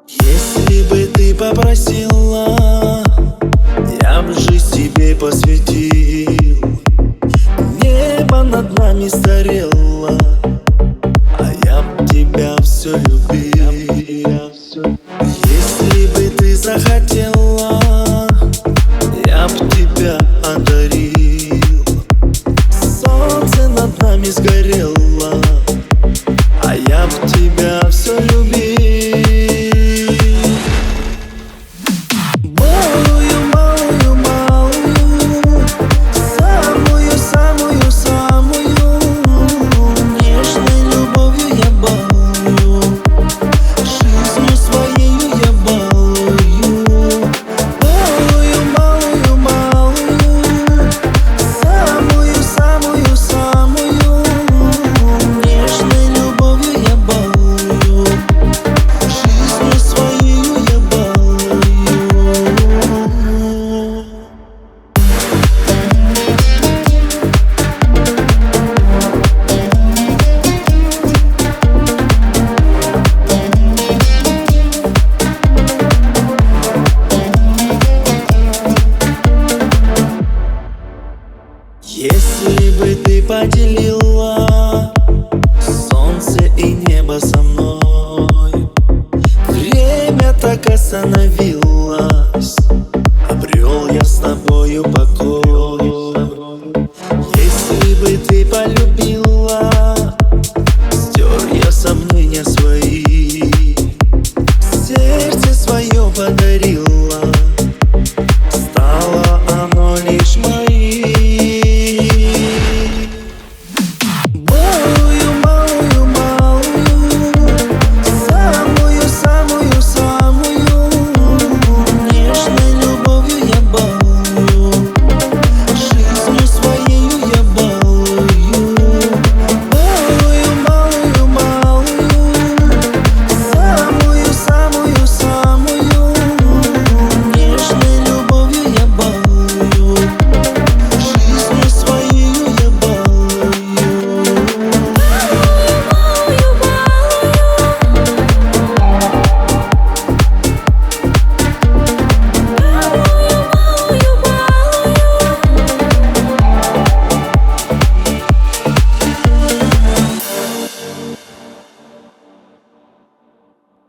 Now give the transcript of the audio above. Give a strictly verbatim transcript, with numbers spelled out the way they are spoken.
Если бы ты попросила, я бы жизнь тебе посвятил. Небо над нами старело, а я б тебя все любил. Если бы ты захотела, я б тебя одарил. Солнце над нами сгорело, а я б тебя все любил. Малую, малую, малую, самую-самую-самую нежной любовью я балую, жизнью своею я балую. Малую, малую, малую, самую-самую-самую нежной любовью я балую, жизнью своею я балую. Если бы ты поделила солнце и небо со мной, время так остановилось, обрел я с тобою покой. Если бы ты полюбила, стер я сомнения свои, сердце свое подарила.